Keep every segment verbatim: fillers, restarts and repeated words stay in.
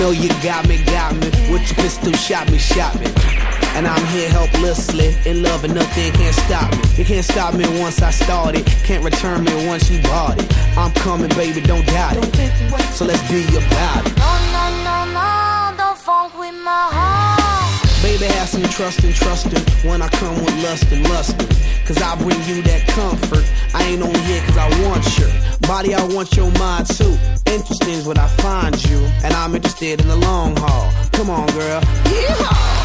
know you got me, got me. With your pistol, shot me, shot me. And I'm here helplessly, in love and nothing can't stop me. You can't stop me once I started, can't return me once you bought it. I'm coming, baby, don't doubt it. So let's be about it. No, no, no, no, don't funk with my heart. Baby, have some trust and trustin' when I come with lust and lustin'. Cause I bring you that comfort. I ain't on here cause I want your body, I want your mind too. Interesting is what I find you, and I'm interested in the long haul. Come on, girl. Yeehaw!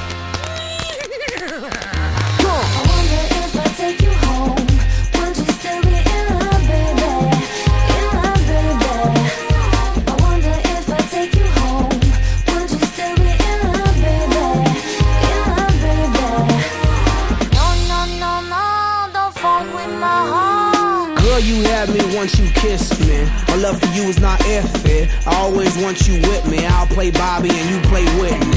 Take you home, would you still be in love, baby? In love, baby. I wonder if I take you home, would you still be in love, baby? In love, baby. No, no, no, no, don't fuck with my heart. Girl, you had me once you kissed me. My love for you is not iffy. I always want you with me. I'll play Bobby and you play Whitney.